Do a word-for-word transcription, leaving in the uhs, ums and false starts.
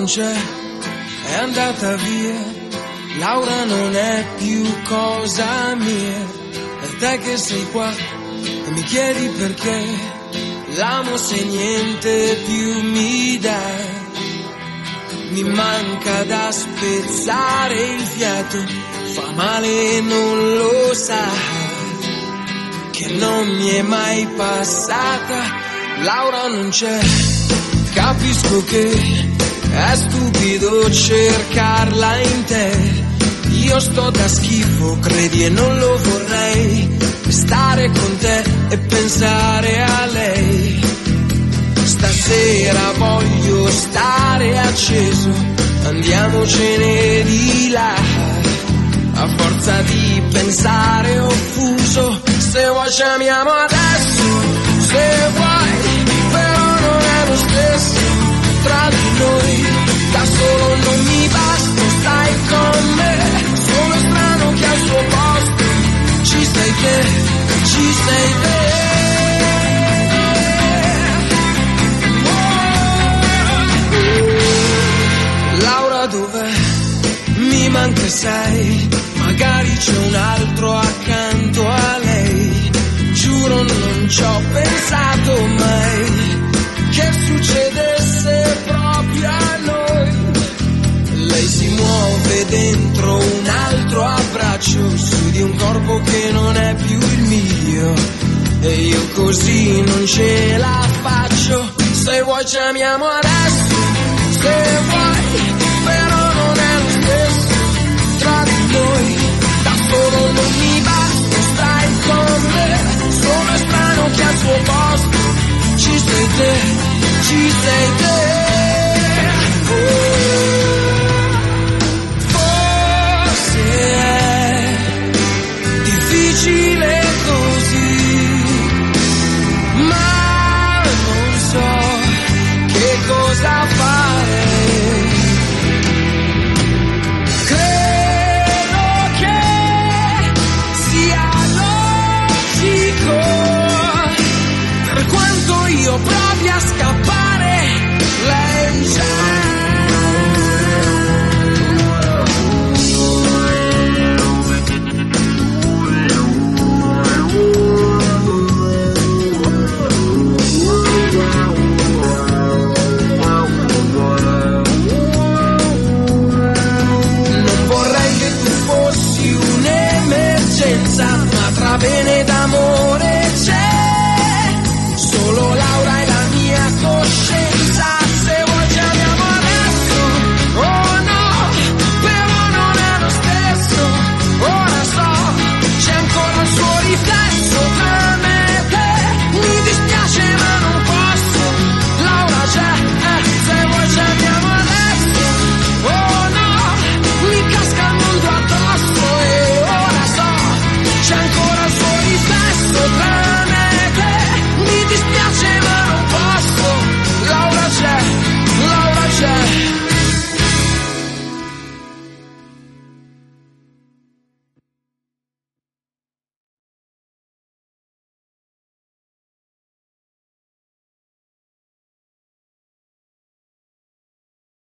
c'è, è andata via. Laura non è più cosa mia. Per te che sei qua e mi chiedi perché, l'amo se niente più mi dà. Mi manca da spezzare il fiato, fa male e non lo sa, che non mi è mai passata. Laura non c'è, capisco che è stupido cercarla in te. Io sto da schifo, credi, e non lo vorrei, stare con te e pensare a lei. Stasera voglio stare acceso, andiamocene di là. A forza di pensare offuso, se vuoi ci amiamo adesso, se vuoi, però non è lo stesso tra di noi. Da solo non mi basta, stai con me, sono strano che al suo posto ci sei te, ci sei te. Laura dov'è? Mi manca sei, magari c'è un altro accanto a lei. Giuro non ci ho pensato mai che succedesse proprio a noi. Lei si muove dentro un altro abbraccio, su di un corpo che non è più il mio, e io così non ce la faccio. Se vuoi ci amiamo adesso, se vuoi, però non è lo stesso tra di noi. Da solo non mi basta, stai con me, sono strano che al suo posto ci sei te, ci sei te.